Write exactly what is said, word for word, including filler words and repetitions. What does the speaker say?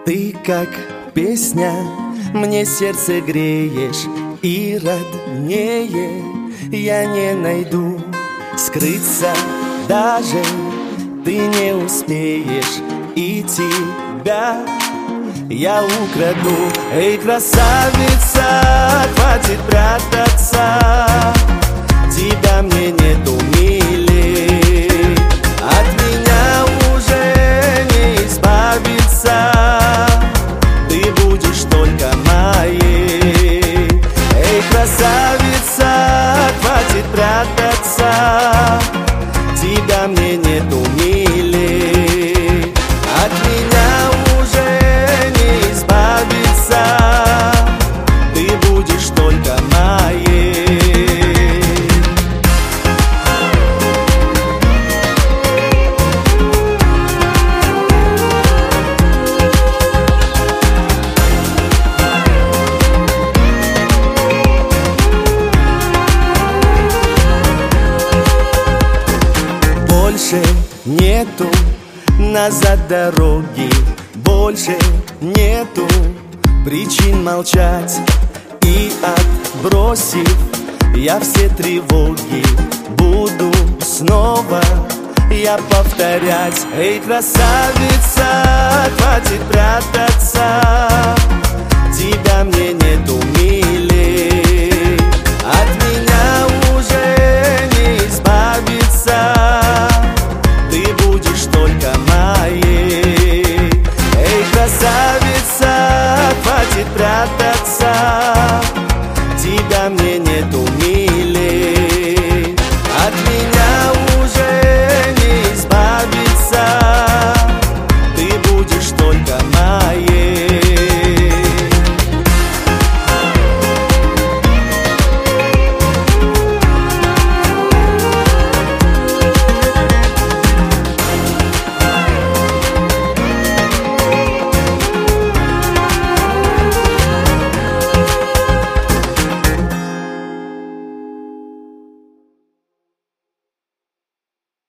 Ты как песня, мне сердце греешь, и роднее я не найду. Скрыться даже ты не успеешь, и тебя я украду. Эй, красавица, хватит прятаться, тебя мне нету милей. От меня уже не избавиться, ты будешь только моей. Эй, красавица, хватит прятаться, тебя мне нету милей. От меня уже не избавиться, ты будешь только моей. Больше нету назад дороги, больше нету причин молчать. И отбросив я все тревоги, буду снова я повторять. Эй, красавица, хватит прятаться, тебя мне нету